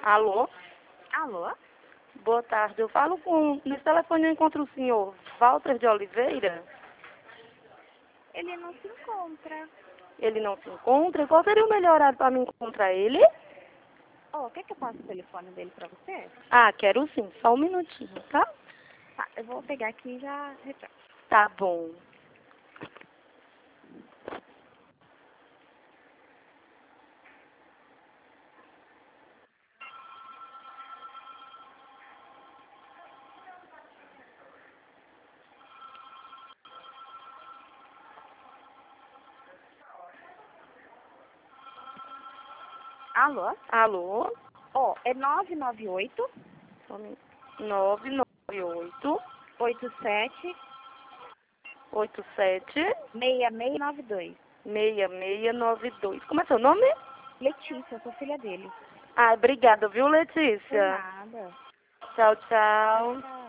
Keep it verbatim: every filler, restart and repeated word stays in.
Alô? Alô? Boa tarde. Eu falo com... Nesse telefone eu encontro o senhor Walter de Oliveira. Ele não se encontra. Ele não se encontra? Qual seria o melhor horário para me encontrar ele? Oh, quer que eu passe o telefone dele pra você? Ah, quero sim. Só um minutinho, tá? Tá, eu vou pegar aqui e já retorno. Tá bom. Alô? Alô? Ó, é nove nove oito, Só um minuto. nove nove oito, oito sete, oito sete, seis seis nove dois. seis seis nove dois. Como é seu nome? Letícia, eu sou filha dele. Ah, obrigada, viu, Por Letícia? nada. Tchau, tchau. Tchau.